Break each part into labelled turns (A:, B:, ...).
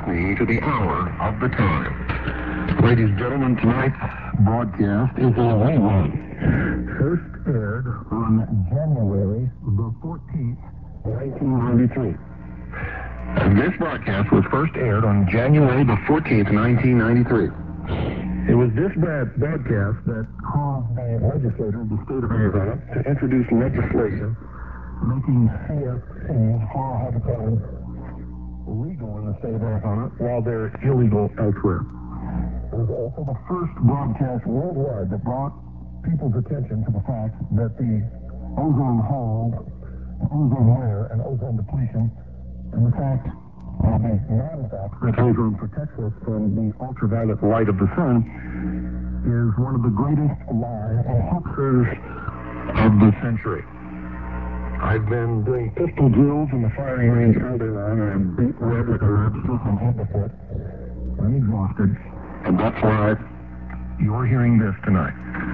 A: listening to the hour of the time. Ladies and gentlemen, tonight's broadcast is a rerun. First aired on January the 14th, 1993. This broadcast was first aired on January the 14th, 1993. It was this broadcast that caused the legislature of the state of Arizona to introduce legislation making CFCs, chlorhydrocarbons, legal in the state of Arizona while they're illegal elsewhere. It was also the first broadcast worldwide that brought people's attention to the fact that the ozone hole, the ozone layer, and ozone depletion, and the fact, or the non-fact, that ozone protects us from the ultraviolet light of the sun is one of the greatest lies and hoaxes of the century. I've been doing pistol drills in the firing range all day long, and I'm beat red like a lobster from head to foot. I'm exhausted, and that's why you're hearing this tonight.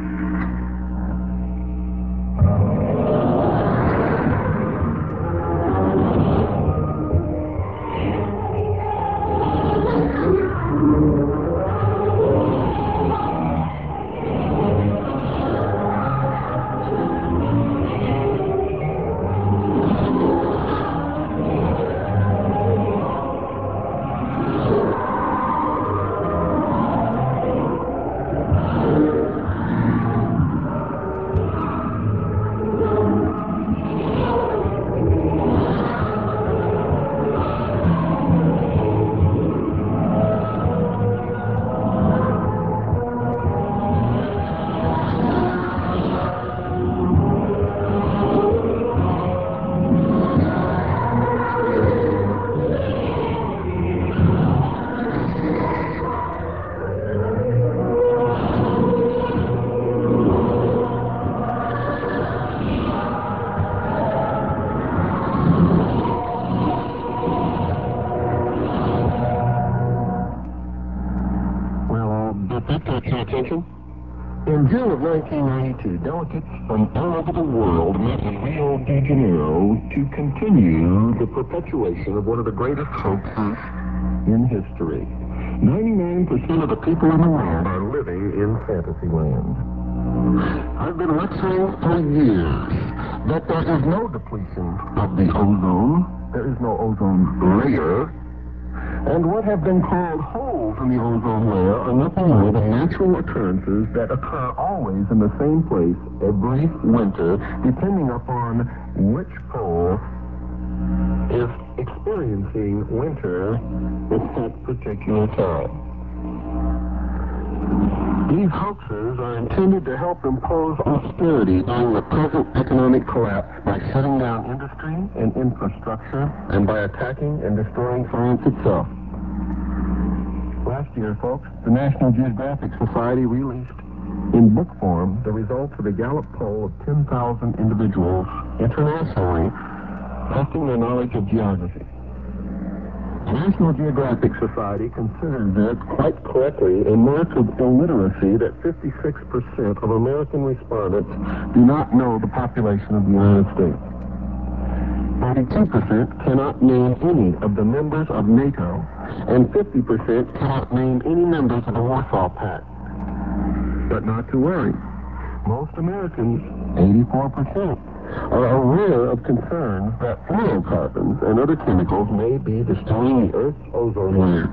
A: In June of 1992, delegates from all over the world met in Rio de Janeiro to continue the perpetuation of one of the greatest hoaxes in history. 99% of the people in the world are living in fantasy land. I've been lecturing for years that there is no depletion of the ozone, there is no ozone layer, and what have been called holes in the ozone layer are nothing more than natural occurrences that occur always in the same place every winter, depending upon which pole is experiencing winter at that particular time. These hoaxes are intended to help impose austerity during the present economic collapse by shutting down industry and infrastructure and by attacking and destroying science itself. Last year, folks, the National Geographic Society released in book form the results of a Gallup poll of 10,000 individuals internationally testing their knowledge of geography. The National Geographic Society considers it, quite correctly, a mark of illiteracy that 56% of American respondents do not know the population of the United States. 42% cannot name any of the members of NATO, and 50% cannot name any members of the Warsaw Pact. But not to worry. Most Americans, 84%, are aware of concerns that fluorocarbons and other chemicals may be destroying the Earth's ozone layer.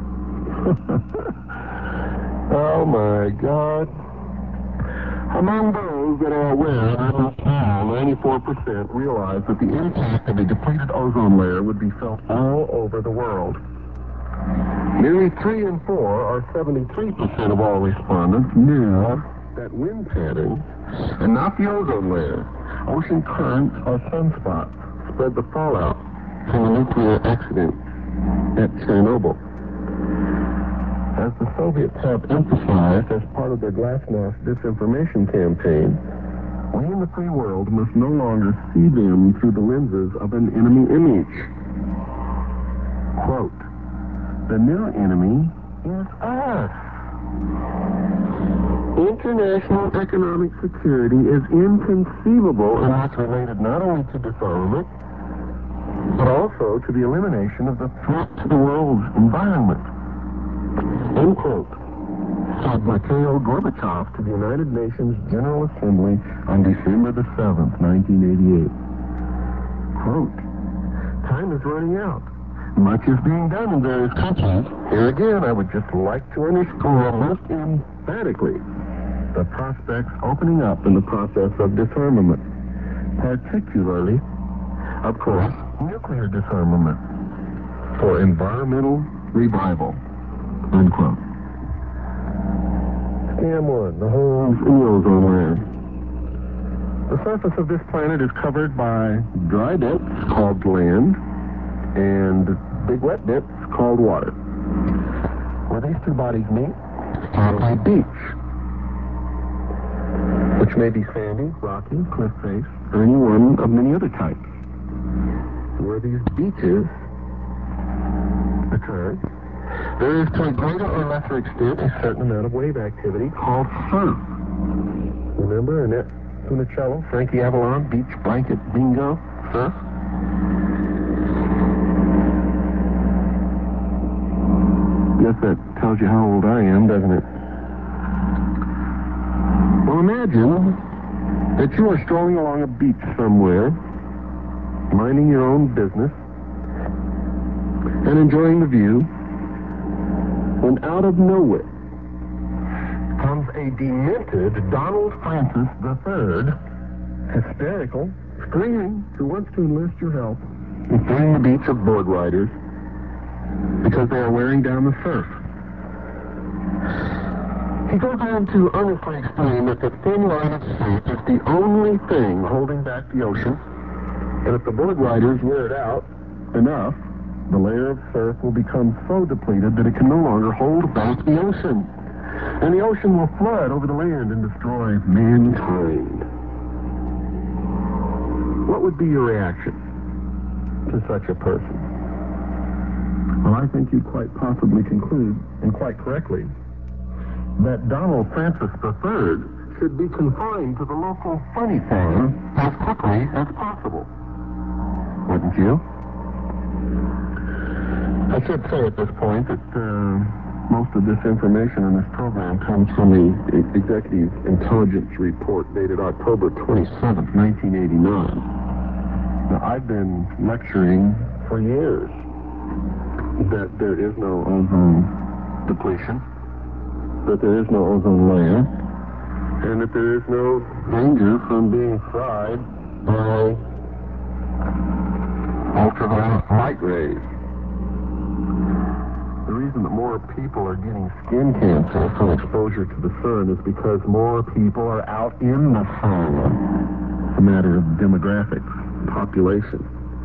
A: Oh my God. Among those that are aware, almost all, 94%, realize that the impact of a depleted ozone layer would be felt all over the world. Nearly 3 in 4, or 73% of all respondents, knew that wind patterns, and not the ozone layer, ocean currents or sunspots, spread the fallout from the nuclear accident at Chernobyl. As the Soviets have emphasized as part of their glasnost disinformation campaign, we in the free world must no longer see them through the lenses of an enemy image. Quote, "The new enemy is us." International economic security is inconceivable unless related not only to disarmament, but also to the elimination of the threat to the world's environment. End quote. Said Mikhail Gorbachev to the United Nations General Assembly on December the 7th, 1988. Quote, time is running out. Much is being done in various countries. Here again, I would just like to underscore most emphatically the prospects opening up in the process of disarmament, particularly, of course, nuclear disarmament for environmental revival. Unquote. Scam 1, the holes in the ozone layer. The surface of this planet is covered by dry bits called land and big wet bits called water. Where these two bodies meet, a beach, which may be sandy, rocky, cliff face, or any one of many other types. Where these beaches occur, there is to a greater or lesser extent a certain amount of wave activity called surf. Remember Annette Funicello, Frankie Avalon, beach blanket bingo, surf? Guess that tells you how old I am, doesn't it? Well, imagine that you are strolling along a beach somewhere, minding your own business, and enjoying the view, when out of nowhere comes a demented Donald Francis III, hysterical, screaming, who wants to enlist your help in freeing the beach of board riders because they are wearing down the surf. He goes on to earnestly explain that the thin line of surf is the only thing holding back the ocean, and if the board riders wear it out enough, the layer of surf will become so depleted that it can no longer hold back the ocean. And the ocean will flood over the land and destroy mankind. What would be your reaction to such a person? Well, I think you'd quite possibly conclude, and quite correctly, that Donald Francis III should be confined to the local funny farm as quickly as possible. Wouldn't you? I should say at this point that most of this information in this program comes from the Executive Intelligence Report dated October 27th, 1989. Now, I've been lecturing for years that there is no ozone depletion, that there is no ozone layer, and that there is no danger from being fried by ultraviolet light rays. The reason that more people are getting skin cancer from exposure to the sun is because more people are out in the sun. It's a matter of demographics, population.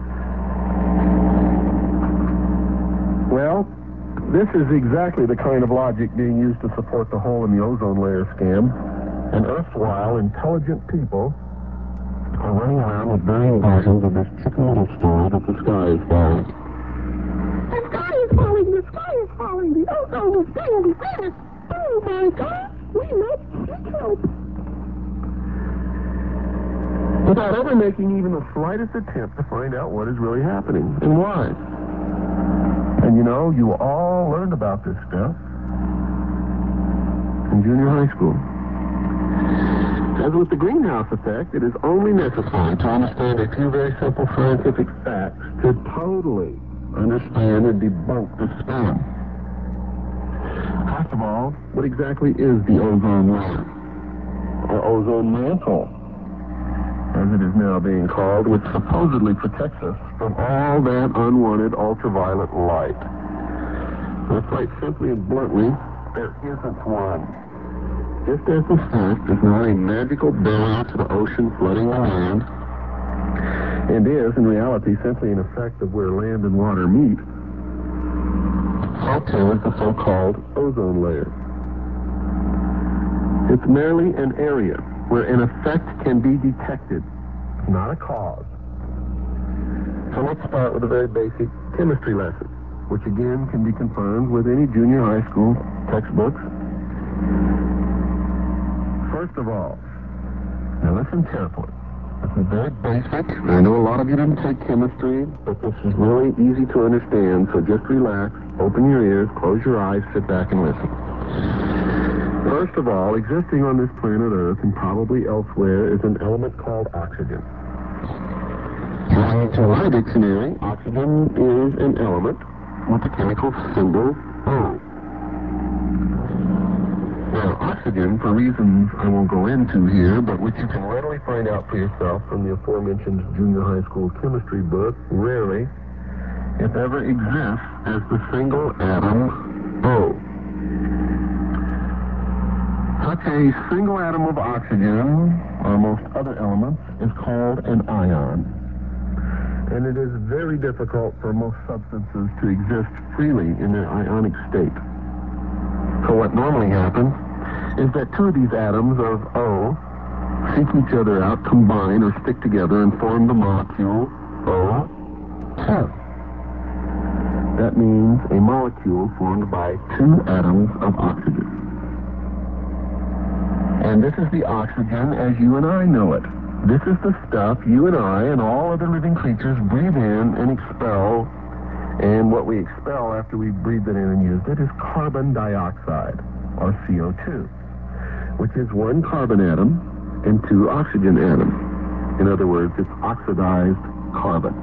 A: Well, this is exactly the kind of logic being used to support the hole in the ozone layer scam. And erstwhile intelligent people are running around with varying versions of this chicken little story that the sky is falling. The sky is falling, the sky is falling, the ozone is being finished. Oh my God, we must seek help. Without ever making even the slightest attempt to find out what is really happening and why. And you know, you all learned about this stuff in junior high school. As with the greenhouse effect, it is only necessary to understand a few very simple scientific facts to totally understand and debunk the scam. First of all, what exactly is the ozone layer? Or ozone mantle, as it is now being called, which supposedly protects us from all that unwanted ultraviolet light? Well, quite simply and bluntly, there isn't one. Just as the surf is not a magical barrier to the ocean flooding the land, and is, in reality, simply an effect of where land and water meet, so too is the so-called ozone layer. It's merely an area where an effect can be detected, not a cause. So let's start with a very basic chemistry lesson, which again can be confirmed with any junior high school textbooks. First of all, now listen carefully. This is very basic. I know a lot of you didn't take chemistry, but this is really easy to understand, so just relax, open your ears, close your eyes, sit back and listen. First of all, existing on this planet Earth and probably elsewhere is an element called oxygen. According to my dictionary, oxygen is an element with the chemical symbol O. Now, oxygen, for reasons I won't go into here, but which you can readily find out for yourself from the aforementioned junior high school chemistry book, rarely, if ever, exists as the single atom O. Such a single atom of oxygen, or most other elements, is called an ion. And it is very difficult for most substances to exist freely in their ionic state. So what normally happens is that two of these atoms of O seek each other out, combine, or stick together and form the molecule O2. That means a molecule formed by two atoms of oxygen. And this is the oxygen as you and I know it. This is the stuff you and I and all other living creatures breathe in and expel. And what we expel after we've breathed it in and used it is carbon dioxide, or CO2, which is one carbon atom and two oxygen atoms. In other words, it's oxidized carbon.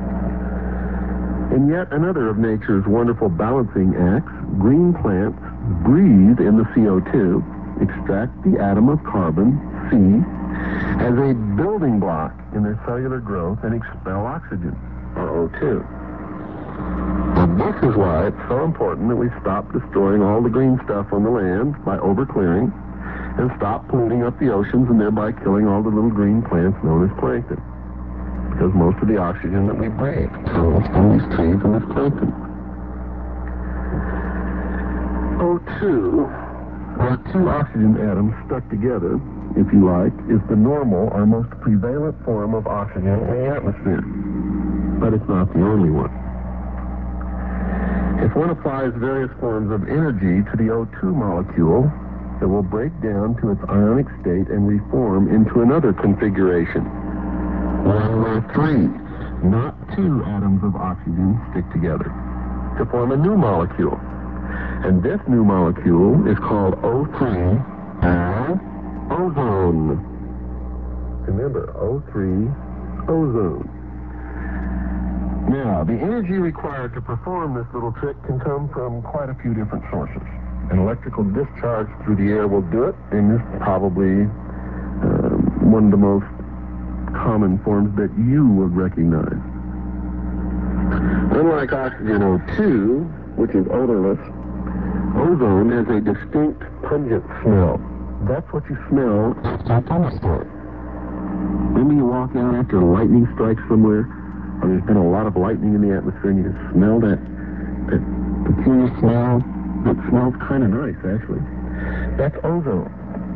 A: And yet another of nature's wonderful balancing acts, green plants breathe in the CO2, extract the atom of carbon, C, as a building block in their cellular growth and expel oxygen, or O2. And this is why it's so important that we stop destroying all the green stuff on the land by overclearing and stop polluting up the oceans and thereby killing all the little green plants known as plankton. Because most of the oxygen that we breathe comes from these trees and this plankton. O2, or two oxygen atoms stuck together, if you like, is the normal or most prevalent form of oxygen in the atmosphere. But it's not the only one. If one applies various forms of energy to the O2 molecule, it will break down to its ionic state and reform into another configuration. One where three, not two atoms of oxygen stick together to form a new molecule. And this new molecule is called O3 and ozone. Remember, O3, ozone. Now, the energy required to perform this little trick can come from quite a few different sources. An electrical discharge through the air will do it, and this is probably one of the most common forms that you would recognize. Unlike oxygen O2, which is odorless, ozone has a distinct pungent smell. That's what you smell after a thunderstorm. Remember you walk out after lightning strikes somewhere, or there's been a lot of lightning in the atmosphere, and you just smell that peculiar smell that smells kind of nice, actually. That's ozone.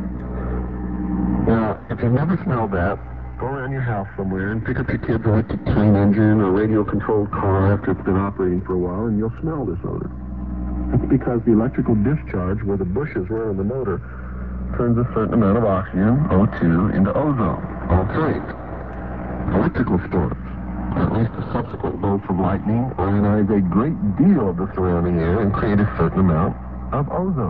A: Now, if you've never smelled that, go around your house somewhere and pick up your kid's electric train engine or radio-controlled car after it's been operating for a while, and you'll smell this odor. It's because the electrical discharge where the bushes were in the motor turns a certain amount of oxygen, O2, into ozone, O3. Electrical storms, or at least a subsequent bolt of lightning, ionize a great deal of the surrounding air and create a certain amount of ozone.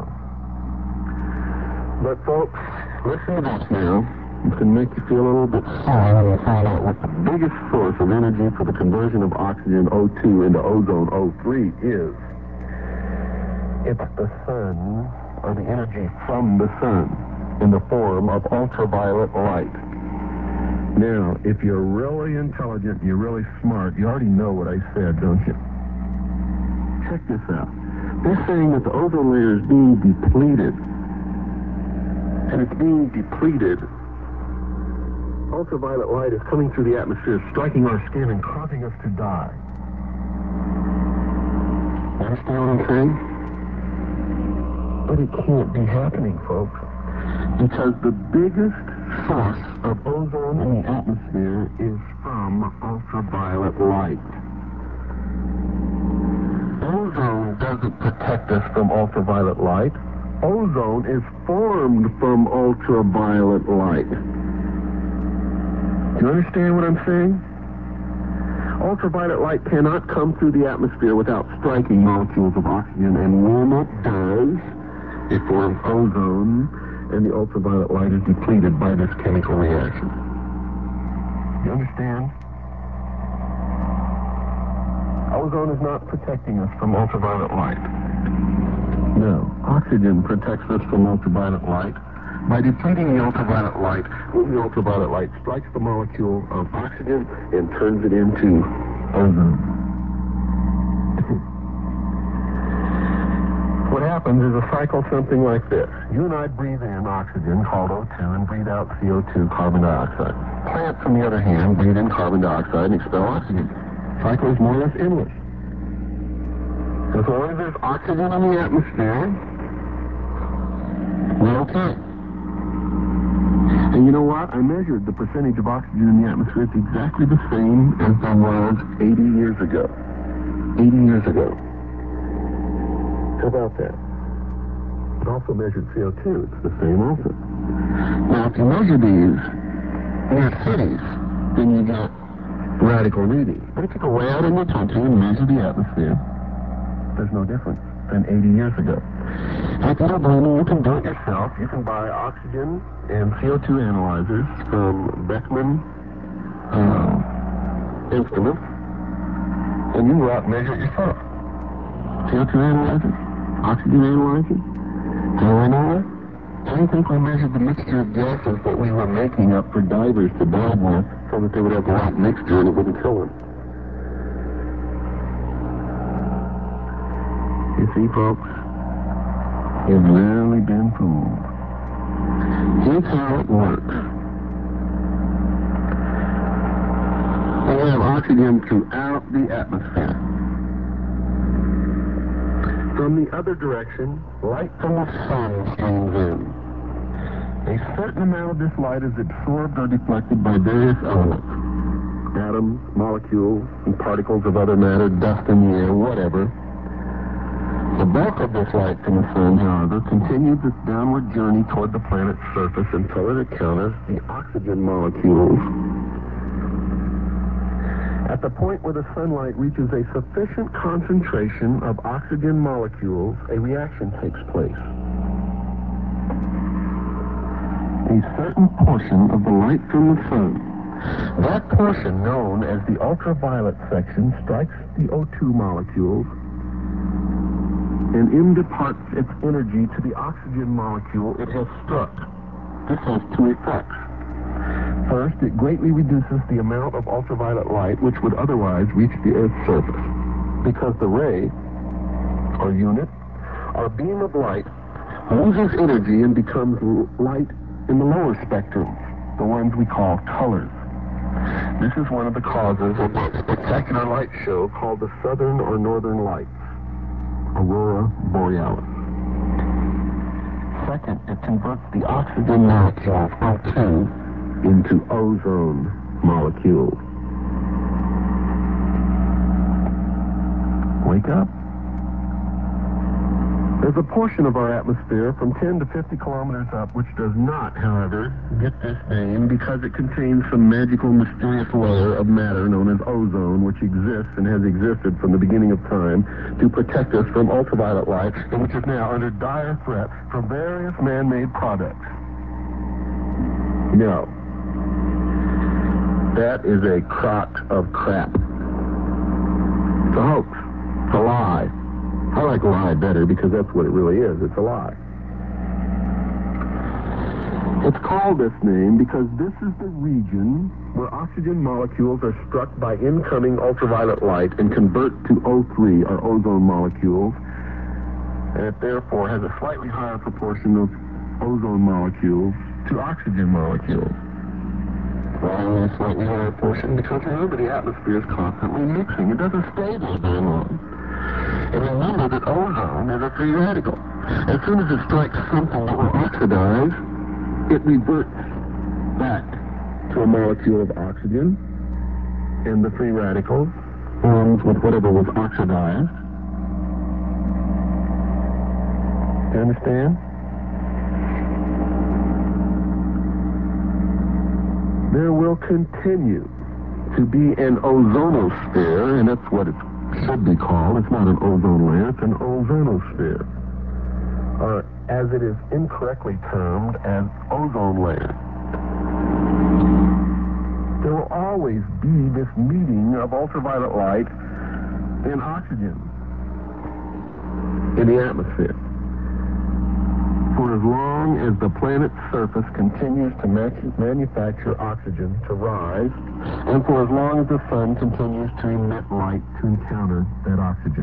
A: But folks, listen to this now. It can make you feel a little bit sorry when you find out what the biggest source of energy for the conversion of oxygen O2 into ozone O3 is. It's the sun, or the energy from the sun, in the form of ultraviolet light. Now, if you're really intelligent, you're really smart, you already know what I said, don't you? Check this out. They're saying that the ozone layer is being depleted. And it's being depleted. Ultraviolet light is coming through the atmosphere, striking our skin and causing us to die. Understand what I'm saying? But it can't be happening, folks, because the biggest source of ozone in the atmosphere is from ultraviolet light. Ozone doesn't protect us from ultraviolet light. Ozone is formed from ultraviolet light. Do you understand what I'm saying? Ultraviolet light cannot come through the atmosphere without striking molecules of oxygen, and when it does, it forms ozone, and the ultraviolet light is depleted by this chemical reaction. You understand? Ozone is not protecting us from ultraviolet light. No. Oxygen protects us from ultraviolet light by depleting the ultraviolet light. When the ultraviolet light strikes the molecule of oxygen and turns it into ozone. What happens is a cycle something like this. You and I breathe in oxygen, called O2, and breathe out CO2, carbon dioxide. Plants, on the other hand, breathe in carbon dioxide and expel oxygen. Cycle is more or less endless. As long as there's oxygen in the atmosphere, we're okay. And you know what? I measured the percentage of oxygen in the atmosphere. It's exactly the same as it was 80 years ago. 80 years ago. How about that? It also measured CO2. It's the same also. Now, if you measure these near cities, then you get radical readings. But if you go way out in the country and measure the atmosphere, there's no difference than 80 years ago. And if you don't believe me, you can do it yourself. You can buy oxygen and CO2 analyzers from Beckman Instruments, and you go out and measure it yourself. CO2 analyzer, oxygen analyzer. How do I know that? I don't think we measured the mixture of gases that we were making up for divers to dive with so that they would have the right mixture and it wouldn't kill them. You see, folks, you've really been fooled. Here's how it works. We have oxygen throughout the atmosphere. From the other direction, light from the sun streams in. A certain amount of this light is absorbed or deflected by various elements. Atoms, molecules, and particles of other matter, dust in the air, whatever. The bulk of this light from the sun, however, continues its downward journey toward the planet's surface until it encounters the oxygen molecules. At the point where the sunlight reaches a sufficient concentration of oxygen molecules, a reaction takes place. A certain portion of the light from the sun, that portion known as the ultraviolet section, strikes the O2 molecules and imparts its energy to the oxygen molecule it has struck. This has two effects. First, it greatly reduces the amount of ultraviolet light which would otherwise reach the Earth's surface, because the ray, or unit, or beam of light, loses energy and becomes light in the lower spectrum, the ones we call colors. This is one of the causes of that spectacular light show called the Southern or Northern Lights, Aurora Borealis. Second, it converts the oxygen molecule O2 into ozone molecules. Wake up. There's a portion of our atmosphere from 10 to 50 kilometers up which does not, however, get this name because it contains some magical, mysterious layer of matter known as ozone, which exists and has existed from the beginning of time to protect us from ultraviolet light, and which is now under dire threat from various man-made products. No. That is a crock of crap. It's a hoax. It's a lie. I like lie better because that's what it really is. It's a lie. It's called this name because this is the region where oxygen molecules are struck by incoming ultraviolet light and convert to O3, or ozone molecules, and it therefore has a slightly higher proportion of ozone molecules to oxygen molecules. Why only a slightly higher portion? Because remember, the atmosphere is constantly mixing. It doesn't stay there very long. And remember that ozone is a free radical. As soon as it strikes something that will oxidize, it reverts back to a molecule of oxygen, and the free radical forms with whatever was oxidized. Do you understand? there will continue to be an ozonosphere, and that's what it should be called. It's not an ozone layer, it's an ozonosphere. Or as it is incorrectly termed, as ozone layer. There will always be this meeting of ultraviolet light and oxygen in the atmosphere. For as long as the planet's surface continues to manufacture oxygen to rise, and for as long as the sun continues to emit light to encounter that oxygen.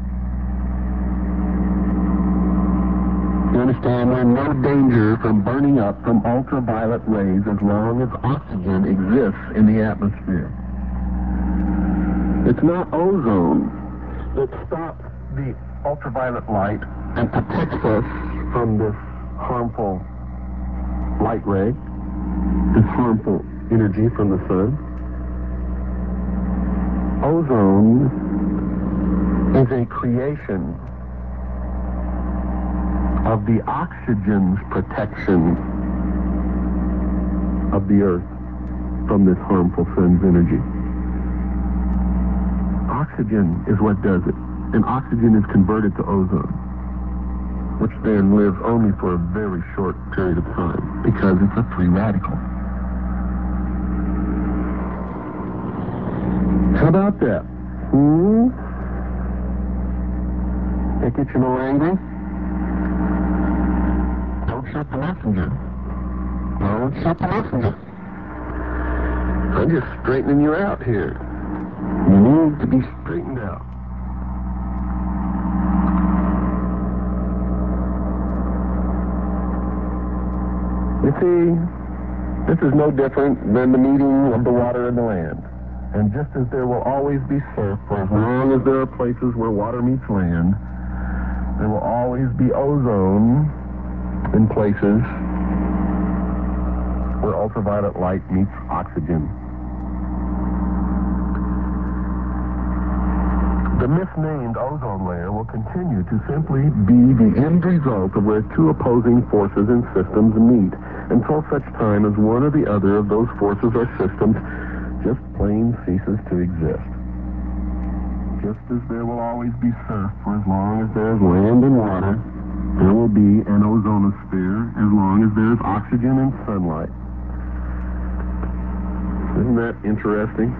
A: You understand, we're in no danger from burning up from ultraviolet rays as long as oxygen exists in the atmosphere. It's not ozone that stops the ultraviolet light and protects us from this harmful light ray, this harmful energy from the sun. Ozone is a creation of the oxygen's protection of the earth from this harmful sun's energy. Oxygen is what does it, and oxygen is converted to ozone, which then lives only for a very short period of time because it's a free radical. How about that? That get you a little angry? Don't shoot the messenger. Don't shoot the messenger. I'm just straightening you out here. You need to be straightened out. You see, this is no different than the meeting of the water and the land. And just as there will always be surf for as long as there are places where water meets land, there will always be ozone in places where ultraviolet light meets oxygen. The misnamed ozone layer will continue to simply be the end result of where two opposing forces and systems meet until such time as one or the other of those forces or systems just plain ceases to exist. Just as there will always be surf for as long as there is land and water, there will be an ozonosphere as long as there is oxygen and sunlight. Isn't that interesting?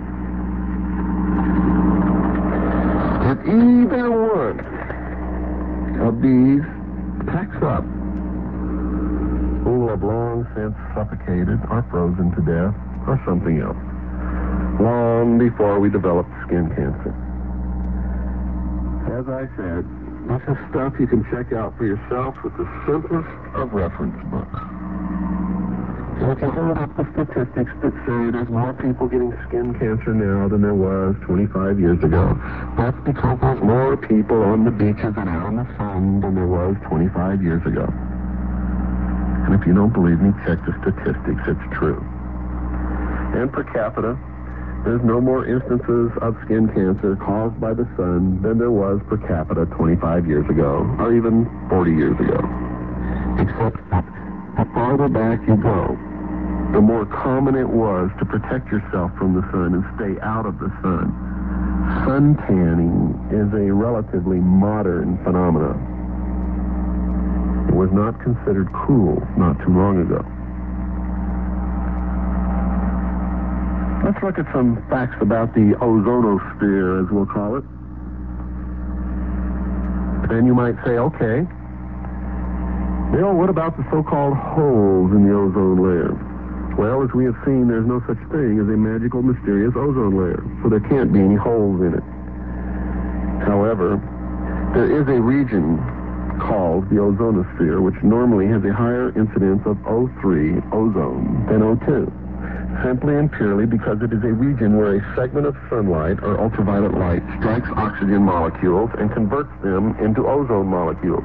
A: If either one of these packs up, we will have long since suffocated or frozen to death or something else, long before we developed skin cancer. As I said, this is stuff you can check out for yourself with the simplest of reference books. So if you hold up the statistics that say there's more people getting skin cancer now than there was 25 years ago, that's because there's more people on the beaches and out in the sun than there was 25 years ago. And if you don't believe me, check the statistics. It's true. And per capita, there's no more instances of skin cancer caused by the sun than there was per capita 25 years ago, or even 40 years ago. Except that the farther back you go, the more common it was to protect yourself from the sun and stay out of the sun. Sun tanning is a relatively modern phenomenon. It was not considered cool not too long ago. Let's look at some facts about the ozonosphere, as we'll call it. Then you might say, okay, Bill, what about the so-called holes in the ozone layer? Well, as we have seen, there's no such thing as a magical, mysterious ozone layer, so there can't be any holes in it. However, there is a region called the ozonosphere, which normally has a higher incidence of O3, ozone, than O2. Simply and purely because it is a region where a segment of sunlight or ultraviolet light strikes oxygen molecules and converts them into ozone molecules.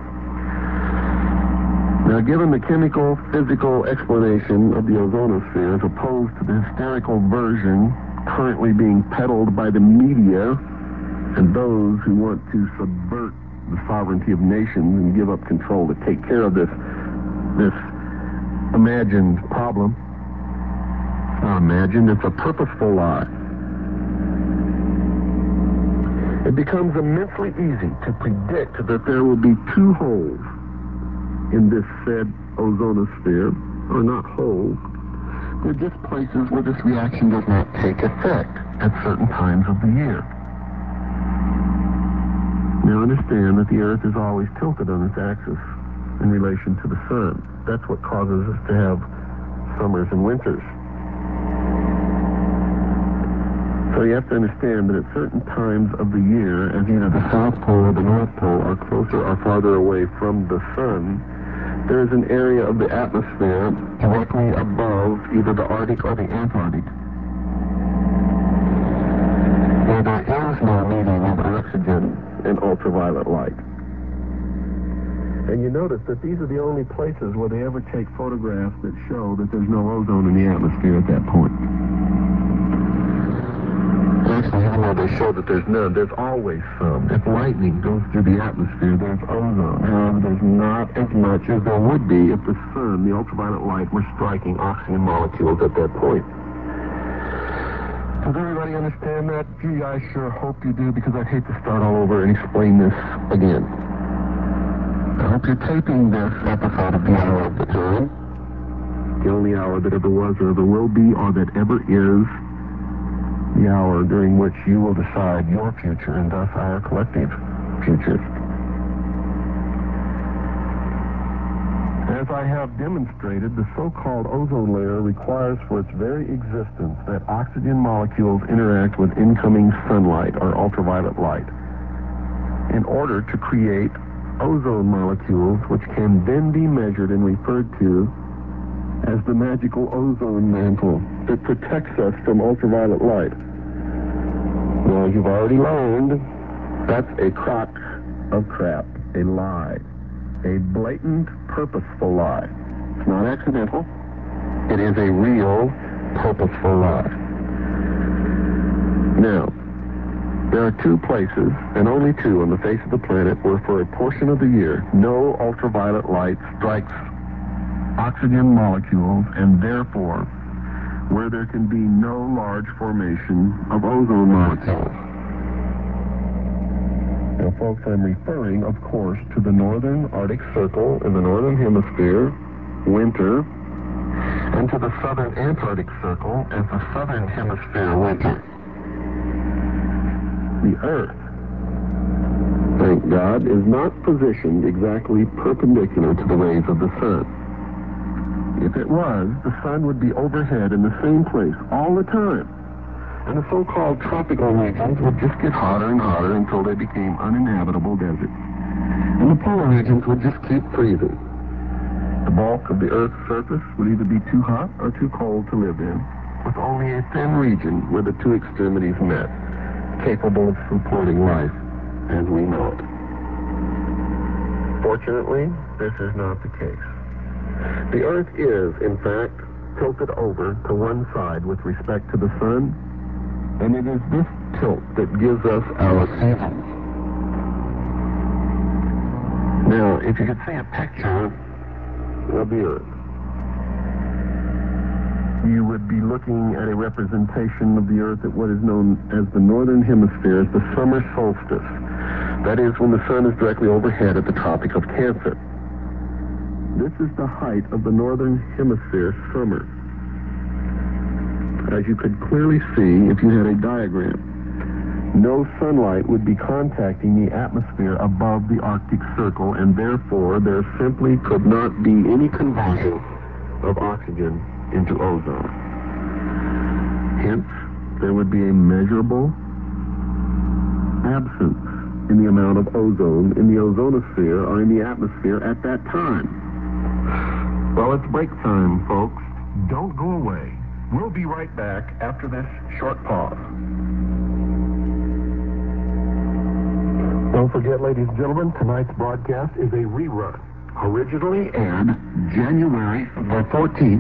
A: Now, given the chemical, physical explanation of the ozonosphere as opposed to the hysterical version currently being peddled by the media and those who want to subvert the sovereignty of nations and give up control to take care of this imagined problem, not imagined, it's a purposeful lie. It becomes immensely easy to predict that there will be two holes in this said ozonosphere, or not holes. They're just places where this reaction does not take effect at certain times of the year. Now understand that the Earth is always tilted on its axis in relation to the sun. That's what causes us to have summers and winters. So you have to understand that at certain times of the year, as either the South Pole or the North Pole are closer or farther away from the sun, there is an area of the atmosphere directly above either the Arctic or the Antarctic where there is no medium of oxygen and ultraviolet light. And you notice that these are the only places where they ever take photographs that show that there's no ozone in the atmosphere at that point. Actually, even though they show that there's none, there's always some. If lightning goes through the atmosphere, there's ozone. However, there's not as much as there would be if the sun, the ultraviolet light, were striking oxygen molecules at that point. Does everybody understand that? Gee, I sure hope you do, because I'd hate to start all over and explain this again. I hope you're taping this episode of The Hour of the Time, the only hour that ever was or ever will be or that ever is, the hour during which you will decide your future and thus our collective future. As I have demonstrated, the so-called ozone layer requires for its very existence that oxygen molecules interact with incoming sunlight or ultraviolet light in order to create ozone molecules which can then be measured and referred to as the magical ozone mantle that protects us from ultraviolet light. Well, you've already learned that's a crock of crap, a lie, a blatant, purposeful lie. It's not accidental. It is a real, purposeful lie. Now, there are two places, and only two on the face of the planet, where for a portion of the year, no ultraviolet light strikes oxygen molecules, and therefore, where there can be no large formation of ozone molecules. Now, folks, I'm referring, of course, to the northern Arctic Circle in the northern hemisphere, winter, and to the southern Antarctic Circle as the southern hemisphere, winter. The Earth, thank God, is not positioned exactly perpendicular to the rays of the sun. If it was, the sun would be overhead in the same place all the time. And the so-called tropical regions would just get hotter and hotter until they became uninhabitable deserts. And the polar regions would just keep freezing. The bulk of the Earth's surface would either be too hot or too cold to live in, with only a thin region where the two extremities met, capable of supporting life as we know it. Fortunately, this is not the case. The Earth is, in fact, tilted over to one side with respect to the sun, and it is this tilt that gives us our seasons. Now, if you could see a picture of the Earth, you would be looking at a representation of the Earth at what is known as the northern hemisphere, as the summer solstice. That is when the sun is directly overhead at the Tropic of Cancer. This is the height of the northern hemisphere summer. As you could clearly see if you had a diagram, no sunlight would be contacting the atmosphere above the Arctic Circle, and therefore there simply could not be any conversion of oxygen into ozone. Hence, there would be a measurable absence in the amount of ozone in the ozonosphere or in the atmosphere at that time. Well, it's break time, folks. Don't go away. We'll be right back after this short pause. Don't forget, ladies and gentlemen, tonight's broadcast is a rerun. Originally aired January the 14th,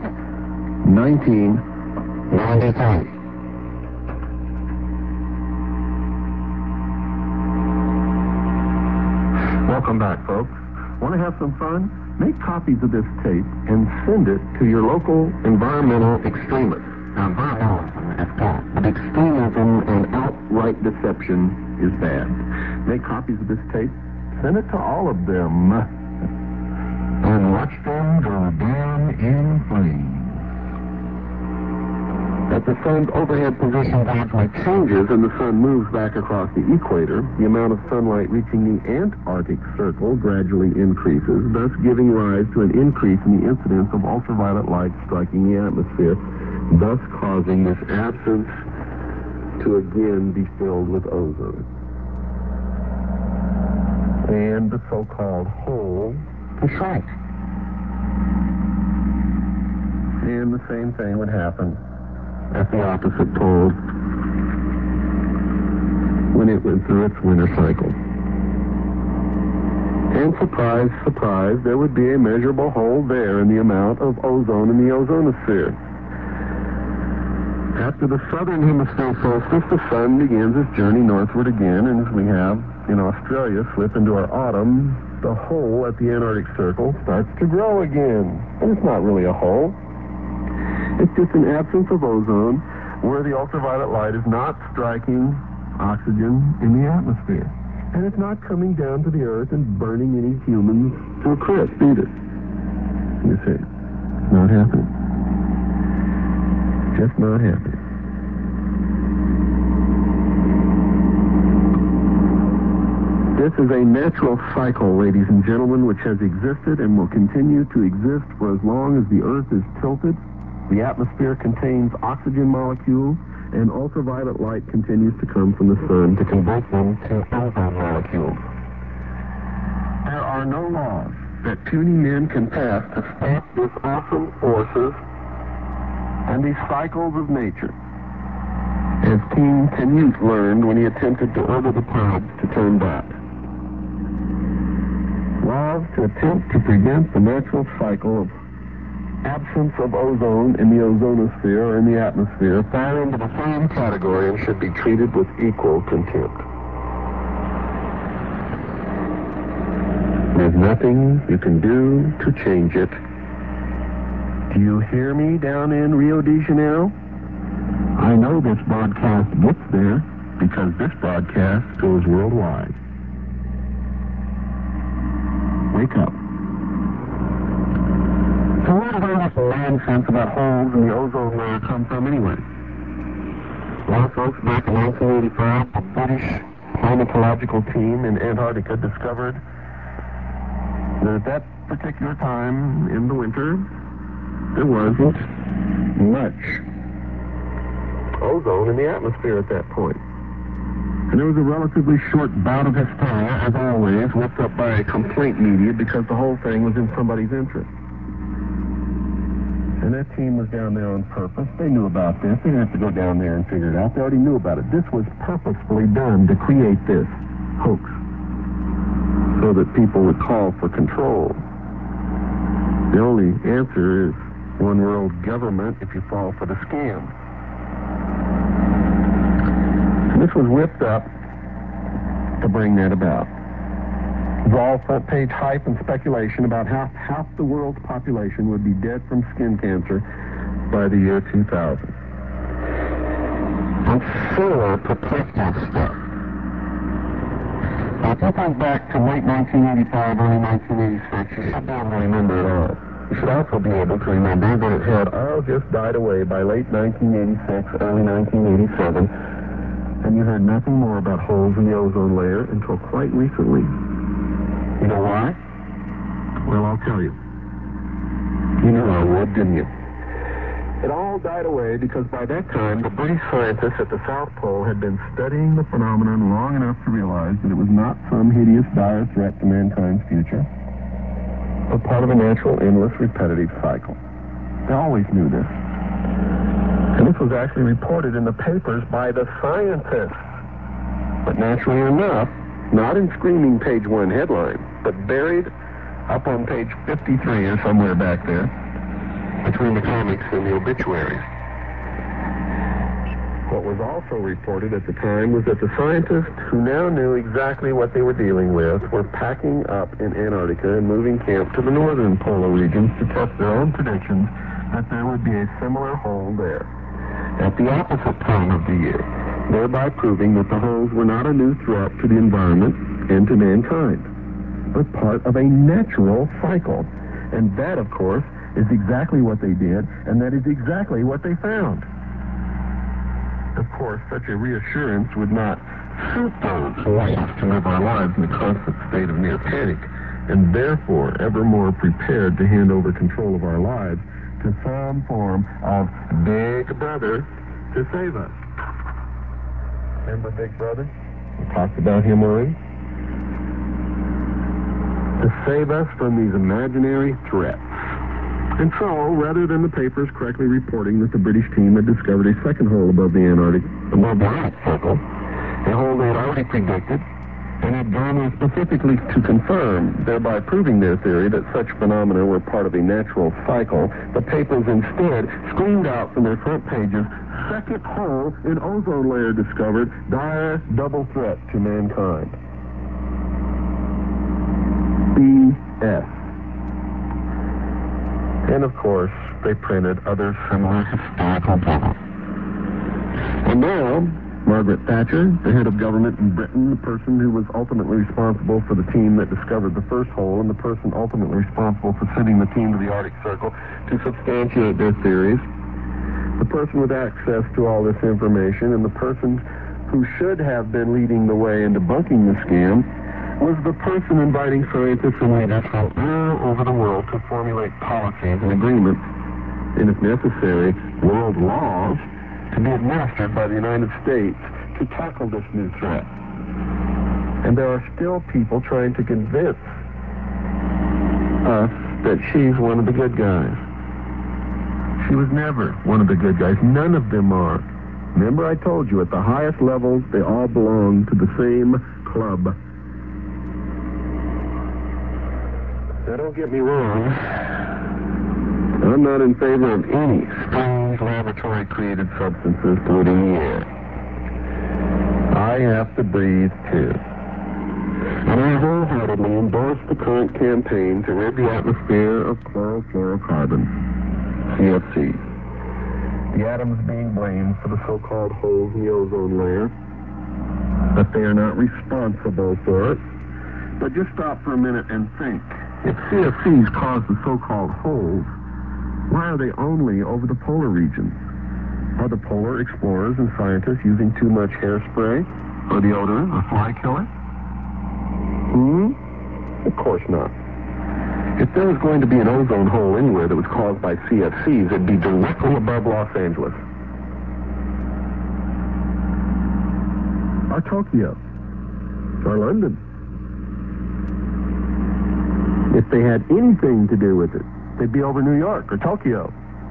A: 1993. Welcome back, folks. Want to have some fun? Make copies of this tape and send it to your local environmental extremists. Now, environmentalism is good, but extremism and outright deception is bad. Make copies of this tape, send it to all of them, and watch them go down in flames. As the sun's overhead position gradually changes and the sun moves back across the equator, the amount of sunlight reaching the Antarctic Circle gradually increases, thus giving rise to an increase in the incidence of ultraviolet light striking the atmosphere, thus causing this absence to again be filled with ozone. And the so-called hole to shrink. And the same thing would happen at the opposite pole when it went through its winter cycle. And surprise, surprise, there would be a measurable hole there in the amount of ozone in the ozonosphere. After the southern hemisphere solstice, the sun begins its journey northward again, and as we have in Australia slip into our autumn, the hole at the Antarctic Circle starts to grow again. And it's not really a hole. It's just an absence of ozone where the ultraviolet light is not striking oxygen in the atmosphere. And it's not coming down to the earth and burning any humans to a crisp either. You see, it's not happening. Just not happening. This is a natural cycle, ladies and gentlemen, which has existed and will continue to exist for as long as the earth is tilted. The atmosphere contains oxygen molecules, and ultraviolet light continues to come from the sun to convert them to ozone molecules. There are no laws that puny men can pass to stop these awesome forces and these cycles of nature, as King Canute learned when he attempted to order the tides to turn back. Laws to attempt to prevent the natural cycle of absence of ozone in the ozonosphere or in the atmosphere fall into the same category and should be treated with equal contempt. There's nothing you can do to change it. Do you hear me down in Rio de Janeiro? I know this broadcast gets there because this broadcast goes worldwide. Wake up. So where does all this nonsense about holes in the ozone layer come from anyway? Well, folks, back in 1985, the British climatological team in Antarctica discovered that at that particular time in the winter, there wasn't much ozone in the atmosphere at that point. And there was a relatively short bout of hysteria, as always, whipped up by a complaint media because the whole thing was in somebody's interest. And that team was down there on purpose. They knew about this. They didn't have to go down there and figure it out. They already knew about it. This was purposefully done to create this hoax so that people would call for control. The only answer is one world government if you fall for the scam. And this was whipped up to bring that about. It was all front-page hype and speculation about how half the world's population would be dead from skin cancer by the year 2000. And sure, protective stuff. Now, if you think back to late 1985, early 1986, you should be able to remember it all. You should also be able to remember that it had all just died away by late 1986, early 1987, and you heard nothing more about holes in the ozone layer until quite recently. You know why? Well, I'll tell you. You knew I would, didn't you? It all died away because by that time, the British scientists at the South Pole had been studying the phenomenon long enough to realize that it was not some hideous, dire threat to mankind's future, but part of a natural, endless, repetitive cycle. They always knew this. And this was actually reported in the papers by the scientists. But naturally enough, not in screaming page 1 headline, but buried up on page 53 or somewhere back there, between the comics and the obituaries. What was also reported at the time was that the scientists who now knew exactly what they were dealing with were packing up in Antarctica and moving camp to the northern polar regions to test their own predictions that there would be a similar hole there. at the opposite time of the year, thereby proving that the holes were not a new threat to the environment and to mankind, but part of a natural cycle. And that, of course, is exactly what they did, and that is exactly what they found. Of course, such a reassurance would not suit those who want us to live our lives in a constant state of near panic, and therefore ever more prepared to hand over control of our lives to some form of Big Brother to save us. Remember Big Brother? We talked about him already. To save us from these imaginary threats. And so, rather than the papers correctly reporting that the British team had discovered a second hole above the Arctic Circle, a hole they had already predicted, and had gone there specifically to confirm, thereby proving their theory that such phenomena were part of a natural cycle, the papers instead screamed out from their front pages, second hole in ozone layer discovered, dire double threat to mankind. BS. And of course, they printed other similar historical books. And now, Margaret Thatcher, the head of government in Britain, the person who was ultimately responsible for the team that discovered the first hole, and the person ultimately responsible for sending the team to the Arctic Circle to substantiate their theories, the person with access to all this information, and the person who should have been leading the way in debunking the scam, was the person inviting scientists and leaders from all over the world to formulate policies and agreements, and if necessary, world laws, to be administered by the United States to tackle this new threat. And there are still people trying to convince us that she's one of the good guys. She was never one of the good guys. None of them are. Remember I told you, at the highest levels, they all belong to the same club. Now, don't get me wrong. I'm not in favor of any strange laboratory-created substances polluting the air. I have to breathe, too. And I wholeheartedly endorse the current campaign to rid the atmosphere of chlorofluorocarbons, CFCs. The atoms being blamed for the so-called holes in the ozone layer, but they are not responsible for it. But just stop for a minute and think. If CFCs cause the so-called holes, why are they only over the polar regions? Are the polar explorers and scientists using too much hairspray or deodorant or fly killer? Of course not. If there was going to be an ozone hole anywhere that was caused by CFCs, it'd be directly above Los Angeles. Or Tokyo. Or London. If they had anything to do with it, they'd be over New York or Tokyo.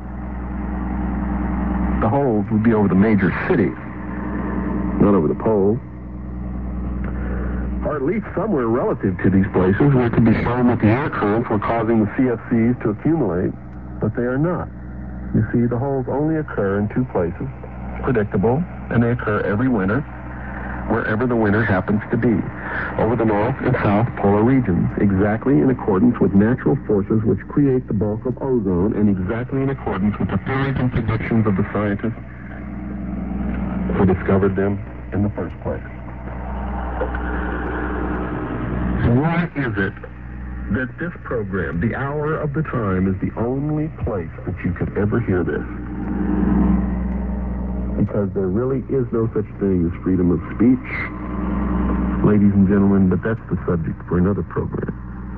A: The holes would be over the major cities, not over the poles. Or at least somewhere relative to these places where it could be shown that the air currents were causing the CFCs to accumulate, but they are not. You see, the holes only occur in two places, predictable, and they occur every winter, wherever the winter happens to be, over the north and south polar regions, exactly in accordance with natural forces which create the bulk of ozone, and exactly in accordance with the theories and predictions of the scientists who discovered them in the first place. Why is it that this program, The Hour of the Time, is the only place that you could ever hear this? Because there really is no such thing as freedom of speech, ladies and gentlemen, but that's the subject for another program.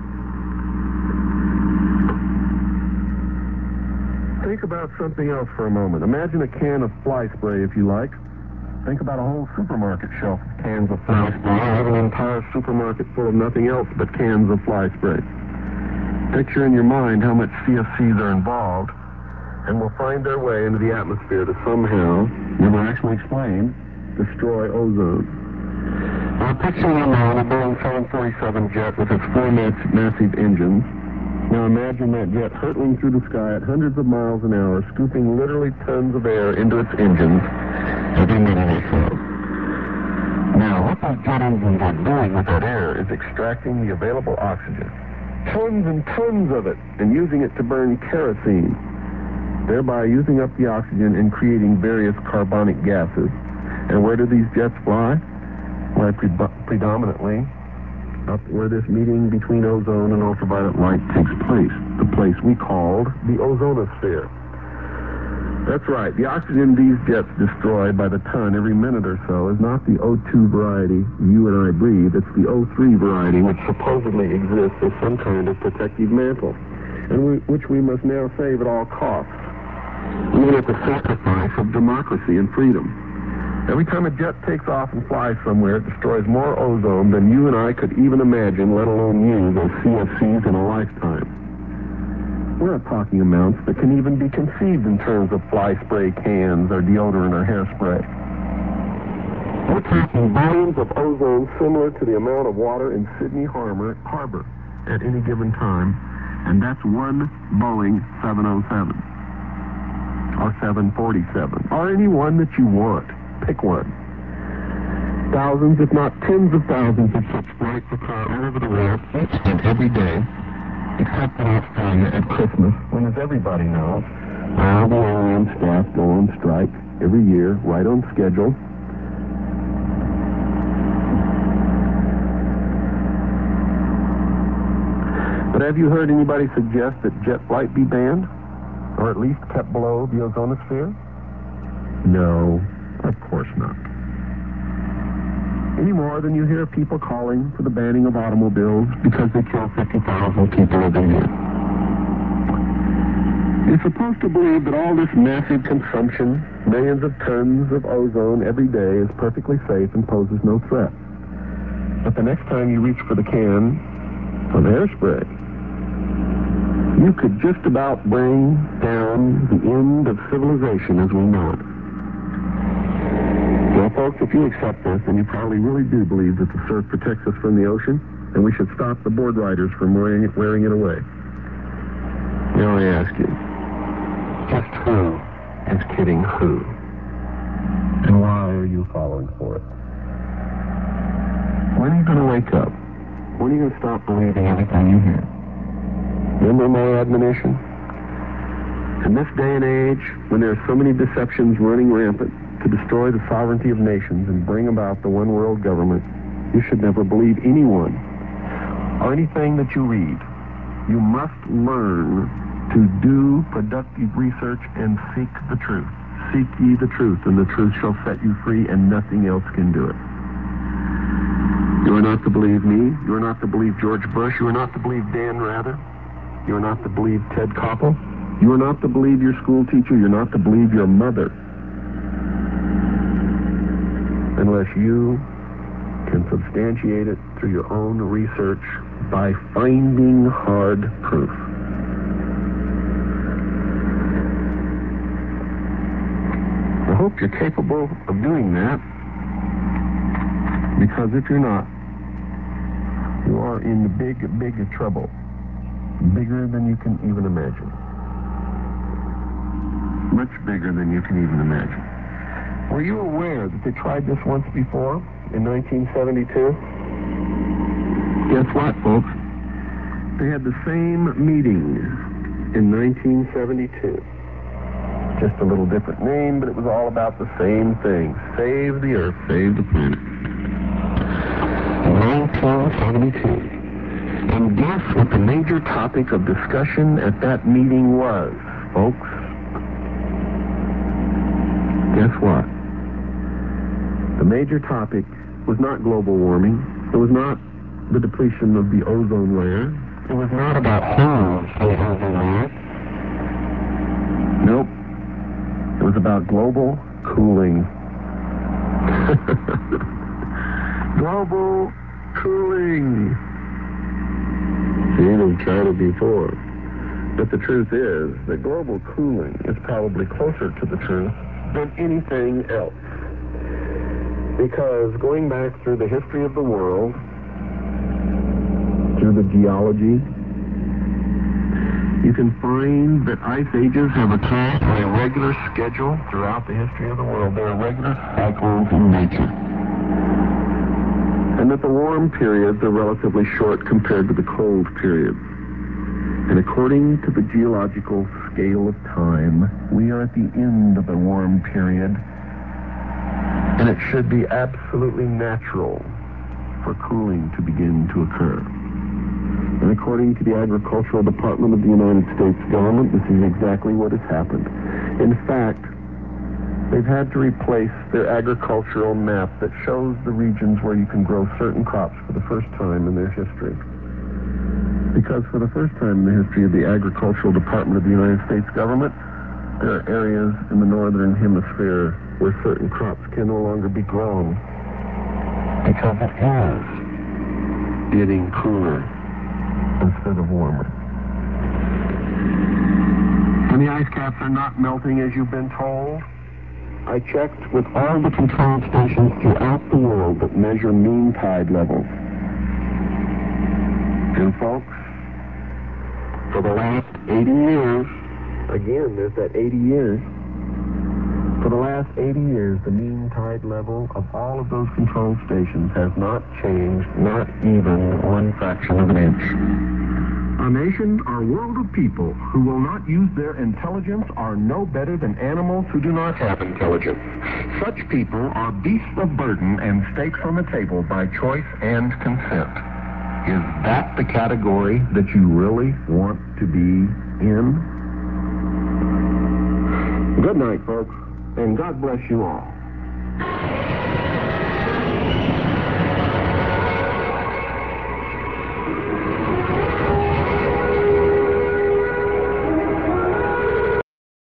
A: Think about something else for a moment. Imagine a can of fly spray, if you like. Think about a whole supermarket shelf of cans of fly spray. I have an entire supermarket full of nothing else but cans of fly spray. Picture in your mind how much CFCs are involved, and will find their way into the atmosphere to somehow, never actually explained, destroy ozone. Now picture now a Boeing 747 jet with its four massive engines. Now imagine that jet hurtling through the sky at hundreds of miles an hour, scooping literally tons of air into its engines every minute or so. Now what those jet engines are doing with that air is extracting the available oxygen, tons and tons of it, and using it to burn kerosene. thereby using up the oxygen and creating various carbonic gases. And where do these jets fly? Why, predominantly up where this meeting between ozone and ultraviolet light takes place, the place we called the ozonosphere. That's right, the oxygen these jets destroy by the ton every minute or so is not the O2 variety you and I breathe, it's the O3 variety, which supposedly exists as some kind of protective mantle, and which we must now save at all costs, even at the sacrifice of democracy and freedom. Every time a jet takes off and flies somewhere, it destroys more ozone than you and I could even imagine, let alone use as CFCs in a lifetime. We're not talking amounts that can even be conceived in terms of fly spray cans or deodorant or hairspray. We're talking volumes of ozone similar to the amount of water in Sydney Harbor at any given time, and that's one Boeing 707 or 747 or any one that you want. Pick one. Thousands, if not tens of thousands of such flights occur all over the world each and every day, except in Australia at Christmas, when, as everybody knows, all the airline staff go on strike every year, right on schedule. But have you heard anybody suggest that jet flight be banned? Or at least kept below the ozonosphere? No, of course not. Any more than you hear people calling for the banning of automobiles because they kill 50,000 people every year. You're supposed to believe that all this massive consumption, millions of tons of ozone every day, is perfectly safe and poses no threat. But the next time you reach for the can of hairspray, you could just about bring down the end of civilization as we know it. Well, folks, if you accept this, then you probably really do believe that the surf protects us from the ocean, and we should stop the board riders from wearing it away. Now I ask you, just who is kidding who? And why are you falling for it? When are you going to wake up? When are you going to stop believing everything you hear? Remember my admonition? In this day and age, when there are so many deceptions running rampant to destroy the sovereignty of nations and bring about the one world government, you should never believe anyone or anything that you read. You must learn to do productive research and seek the truth. Seek ye the truth, and the truth shall set you free, and nothing else can do it. You are not to believe me. You are not to believe George Bush. You are not to believe Dan Rather. You are not to believe Ted Koppel. You are not to believe your school teacher. You're not to believe your mother. Unless you can substantiate it through your own research by finding hard proof. I hope you're capable of doing that, because if you're not, you are in big, big trouble. Bigger than you can even imagine. Much bigger than you can even imagine. Were you aware that they tried this once before, in 1972? Guess what, folks? They had the same meeting in 1972. Just a little different name, but it was all about the same thing. Save the Earth, save the planet. 1972. And guess what the major topic of discussion at that meeting was, folks? Guess what? The major topic was not global warming. It was not the depletion of the ozone layer. It was not about who's the ozone layer. Nope. It was about global cooling. Global cooling. See, they've tried it before. But the truth is that global cooling is probably closer to the truth than anything else. Because going back through the history of the world, through the geology, you can find that ice ages have occurred on a regular schedule throughout the history of the world. There are regular cycles in nature. And that the warm periods are relatively short compared to the cold periods. And according to the geological scale of time, we are at the end of the warm period, and it should be absolutely natural for cooling to begin to occur. And according to the Agricultural Department of the United States government, this is exactly what has happened. In fact, they've had to replace their agricultural map that shows the regions where you can grow certain crops for the first time in their history. Because for the first time in the history of the Agricultural Department of the United States government, there are areas in the northern hemisphere where certain crops can no longer be grown because it is getting cooler instead of warmer. And the ice caps are not melting as you've been told. I checked with all the control stations throughout the world that measure mean tide levels. And folks, for the last 80 years, again, there's that 80 years, for the last 80 years, the mean tide level of all of those control stations has not changed, not even one fraction of an inch. A nation or world of people who will not use their intelligence are no better than animals who do not have intelligence. Such people are beasts of burden and stakes on the table by choice and consent. Is that the category that you really want to be in? Good night, folks, and God bless you all.